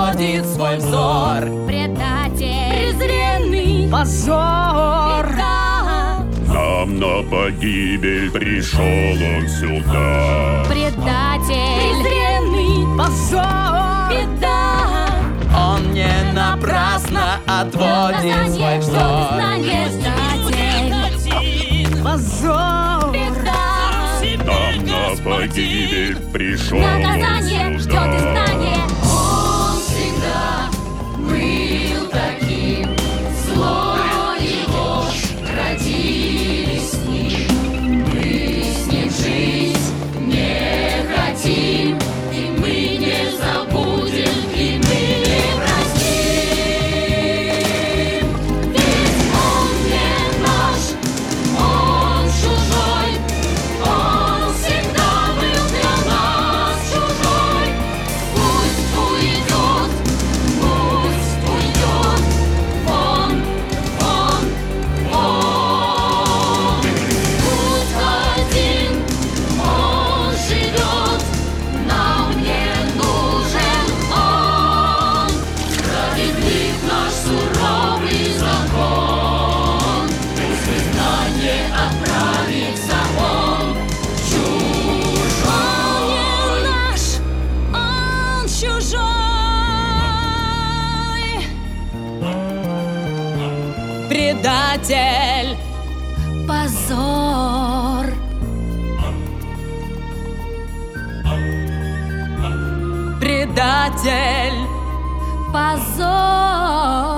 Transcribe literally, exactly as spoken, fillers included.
отводит свой взор. Предатель, презренный, позор. беда. Нам на погибель пришел он сюда. Предатель, презренный, Позор. беда. Он не напрасно отводит свой Что взор. ты знаешь, предатель, Позор. беда. Нам на погибель пришел он Наказание ждет сюда. изгнание. Он всегда был таким, зло и ложь родились с ним. Мы с ним жить не хотим, и мы не забудем, и мы не простим. Ведь он не наш, он чужой, он всегда был для нас чужой. Пусть уйдет, пусть уйдет, он, он, он. Пусть один он живет, нам не нужен он. Справедлив наш суровый закон, пусть в изгнание отправится он. Он не наш, он чужой. Предатель. Позор. Предатель. Позор.